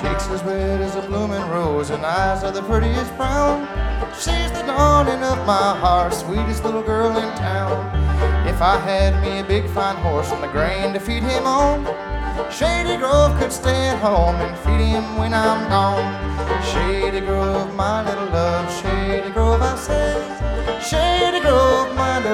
Cheeks as red as a blooming rose and eyes are the prettiest brown. She's the dawning of my heart, sweetest little girl in town. If I had me a big fine horse and the grain to feed him on, Shady Grove could stay at home and feed him when I'm gone. Shady Grove, my little love, Shady Grove, I say. Shady Grove, my little